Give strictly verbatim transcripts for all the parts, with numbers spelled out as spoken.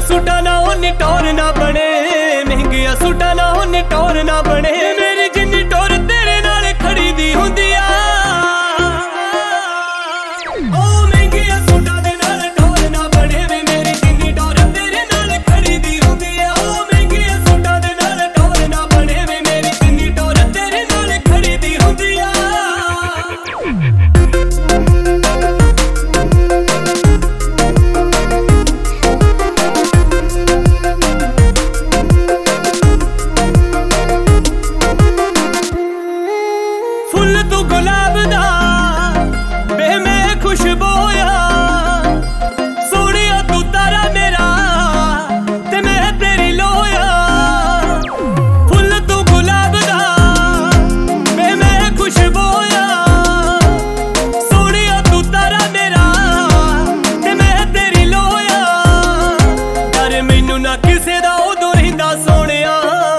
सूटा ना उन्नी टोर ना बने, महंगिया सूटा ना उन्नी टोर ना बने। मेरी जिन्नी टोर तेरे नाल खड़ी दी हुंदी आ, ओ महंगिया सूटा दे नाल टोर ना बने वे। मेरी जिन्नी टोर तेरे नाल खड़ी दी हुंदी आ, ओ महंगिया सूटा दे नाल टोर ना बने वे। मेरी जिन्नी टोर तेरे नाल खड़ी दी हुंदी आ। फुल तू गुलाब दा बे मैं खुशबोया, सोनिया तू तारा मेरा ते मैं तेरी लोया। फुल तू गुलाब दा बे मैं खुशबोया, सोनिया तू तारा मेरा ते मैं तेरी लोया। डर मैनू ना किसे दा उदों रहिंदा सोनिया,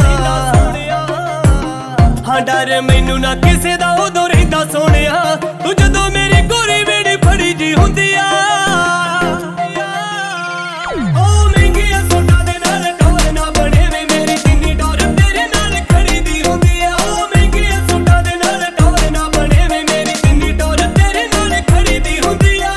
हाँ डर मैनू ना किसे दा उदों रहिंदा सोनिया। तू जदों मेरी गोरी बेड़ी फड़ी जी हुंदी आ, ओ महंगिया सूटा दे नाल टोर ना बने वे। मेरी जिन्नी टोर तेरे नाल खड़ी दी हुंदी आ, ओ महंगिया सूटा दे नाल टोर ना बने वे। मेरी जिन्नी टोर तेरे नाल खड़ी दी हुंदी आ।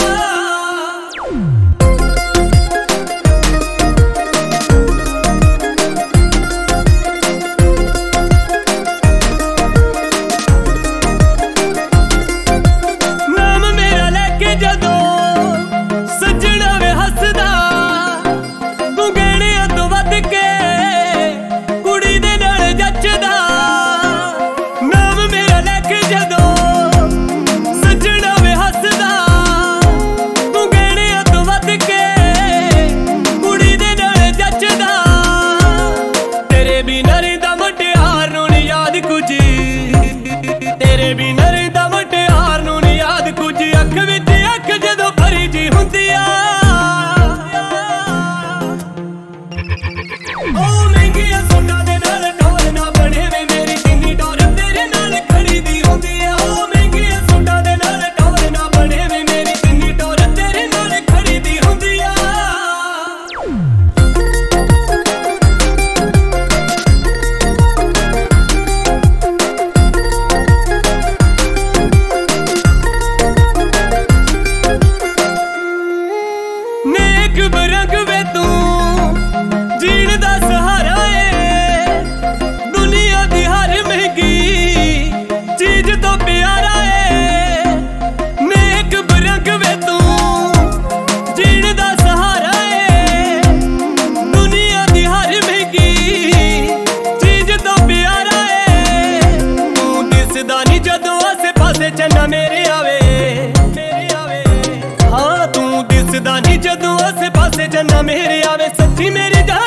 तेरे बिना रहिंदा मुटियार नूं नी याद कुछ, अख विच अख जदों भरी जी हुंदी आ, ओ महंगिया सूटा दे नाल टोर ना बने वे। मेरी जिन्नी टोर तेरे नाल खड़ी दी हुंदी आ, ओ महंगिया सूटा दे नाल टोर ना बने वे। मेरी जिन्नी टोर तेरे नाल खड़ी दी हुंदी आ। नेक बरंग वे तू जीण दा सहारा है, दुनिया दी हर महंगी चीज तो प्यारा है। नेक बरंग वे तू जीण दा सहारा है, दुनिया दी हर महंगी चीज तो प्यारा है। तू दिसदा नी जदों आसे पासे चन्ना मेरे आवे, हाँ तू दिसदा नी जदों आसे पासे चन्ना मेरे आवे। सच्ची मेरी जान